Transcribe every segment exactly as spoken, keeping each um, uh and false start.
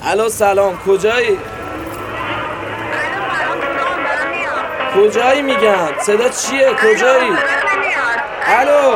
الو سلام، کجایی؟ کجایی میگم؟ صدا چیه؟ کجایی؟ الو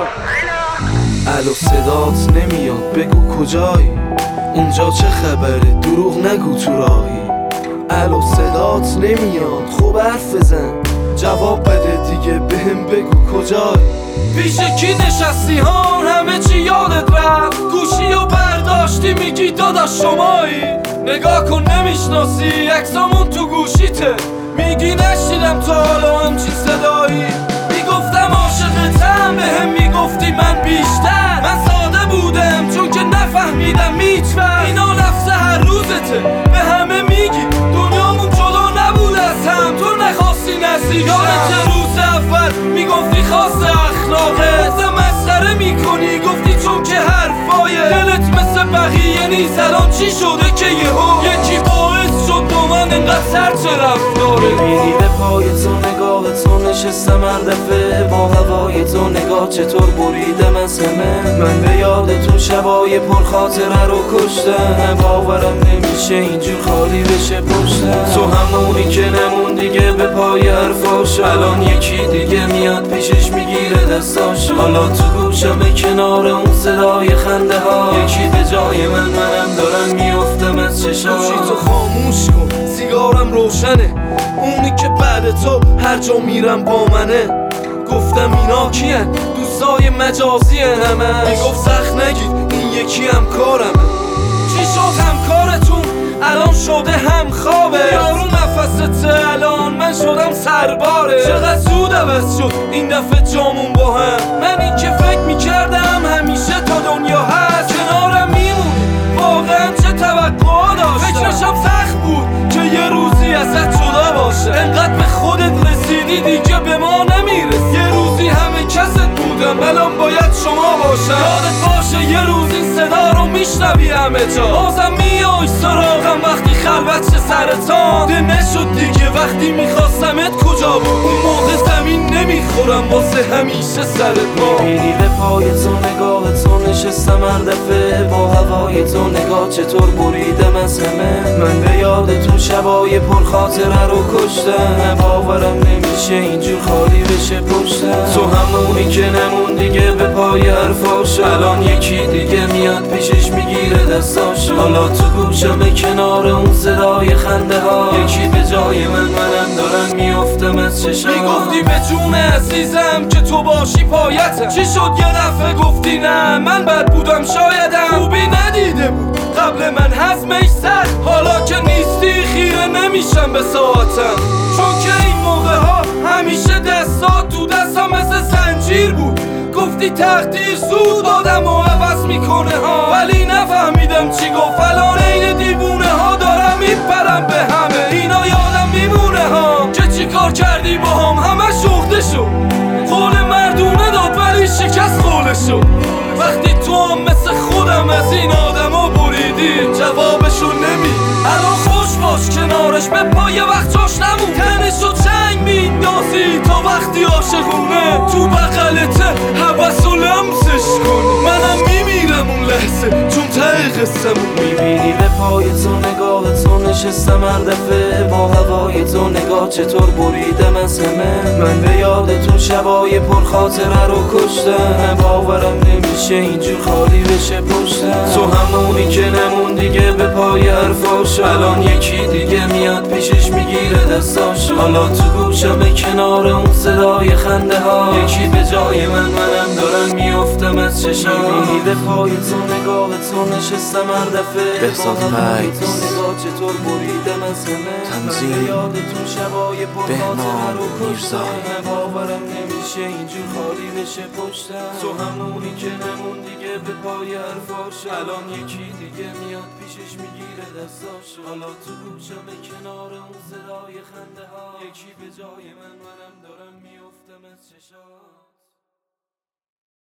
الو صدات نمیاد، بگو کجایی؟ اونجا چه خبره؟ دروغ نگو تو راهی. الو صدات نمیاد، خوب حرف بزن، جواب بده دیگه، بهم بگو کجایی؟ پیش کی نشستی ها؟ همه چی یادت رفت، گوشی و برداشتی میگی داداش شمایی. نگاه کن نمیشناسی، عکسامون تو گوشیته، میگی نشیدم تا حالا همچین صدایی. میگفتم عاشقتم، بهم میگفتی من بیشتر. من ساده بودم چون که نفهمیدم هیچ‌وقت اینا لفظ هر روزته، به همه میگی دنیامون جدا نبود از هم، تو نخواستی نزدیک. یادت روز اول میگفتی خاص اخلاقه، گفتم مسخره میکنی، گفتی چون که حرفای دلت مثل بقیه نیست. الان چی شده که یهو یکی باعث شد با من انقدر سرچه رفتاره؟ میبینی به پای تو، نگاه تو نشستم هر دفعه، با هوای تو نگاه چطور بریدم از همه. من به یاد تو شبای پر خاطره رو کشتم، باورم نمیشه اینجور خالی بشه پشتم. تو همونی که نمون دیگه به پای حرفاش، الان یکی دیگه میاد پیشش میگیره دستاش. حالا تو گوشم کنار اون صدای خنده ها، یکی به جای من، منم دارم میافتم از چشاش. تو خاموش کن، سیگارم روشنه، اونی که بعد تو هر جا میرم با منه. گفتم اینا کیه؟ دوستای مجازی همه. میگفت سخت نگیر این یکی هم کارمه. چی شد همکارتون الان شده هم خوابه؟ یارو نفسته الان من شدم سرباره. چقدر زود عوض شد این دفعه جامون با هم. من این که فکر میکردم همیشه تا دنیا هست کنارم میمونه، واقعا چه توقع داشتم. فکرشم سخت بود که یه روزی ازت جدا باشه، انقدر به خودت رسیدی دیگه به ما نمیرسی. یه روزی همه کست بودم، الان باید شما باشم. یادت باشه یه روز این صدا رو میشنوی همه جا، بازم میای سراغم وقتی خلوت چه سرطان. ده نشد دیگه وقتی میخواستمت کجا بود؟ اون موقع زمین نمیخورم واسه همیشه سر پا. میبینی به پای تو، نگاه تو نشستم هر دفعه، با هوای تو نگاه چطور بریدم از همه. من به یاد تو شبای پر خاطره رو کشتم، باورم نمیشه اینجور خالی بشه پشتم. تو همونی که نمون دیگه به پای حرفاش، الان یکی دیگه میاد پیشش میگیره دستاش. حالا تو گوشم کنار اون صدای خنده ها، یکی به جای من، منم دارم میافتم از چشاش. میگفتی به جون عزیزم که تو باشی پایتم، چی شد یه دفعه گفتی نه من بد بودم شایدم. خوبی ندیده بود قبل من هضمش سخت، حالا که نیستی خیره نمیشم به ساعتم. چون که این موقع ها همیشه دستات تو دستم مثل زنجیر بود. گفتی تقدیر زود آدم و عوض میکنه ها، ولی نفهمیدم چی گفت. الان این دیوونه ها دارم میپرم به همه. اینا یادم میمونه ها که چی کار کردی با هم، همه شخته شد. قول مردونه داد ولی شکست قولشو. وقتی تو هم مثل خودم از این آدم ها بریدی، جوابشو نمی. الان خوش باش کنارش، به پای وقت جاش نمون. تنشو چنگ میندازی تا وقتی عاشقونه تو بغلته حوث و لمسش کنی. منم میمیرم اون لحظه چون ته قصه‌مون. میبینی به پای تو، نگاه تو نشستم هر دفعه، با هوای تو نگاه چطور بریدم از همه. من به یاد تو شبای پر خاطره رو کشتم، باورم نمیشه اینجور خالی بشه پشتم. تو همونی که نمون دیگه به پای حرفاش، الان یکی دیگه میاد پیشش میگیره دستاش. حالا تو گوشم کنار اون صدای خنده ها، یکی به جای من، منم دارم میافتم از چشاش. میبینی به پای تو، نگاه تو نشستم هر دفعه، بهزاد مکس، تو نگاه چطور بریدم از همه. تنظیم یاد تو شبای پر بهنام خاطره رو میرزا. کشتم، باورم نمیشه اینجور خالی بشه پشتم. تو همونی که نمون دیگه به پای حرفاش، الان یکی دیگه میاد پیشش میگیره دستاش. حالا تو گوشم کنار اون صدای خنده ها، یکی به جای من، منم دارم میافتم از چشاش.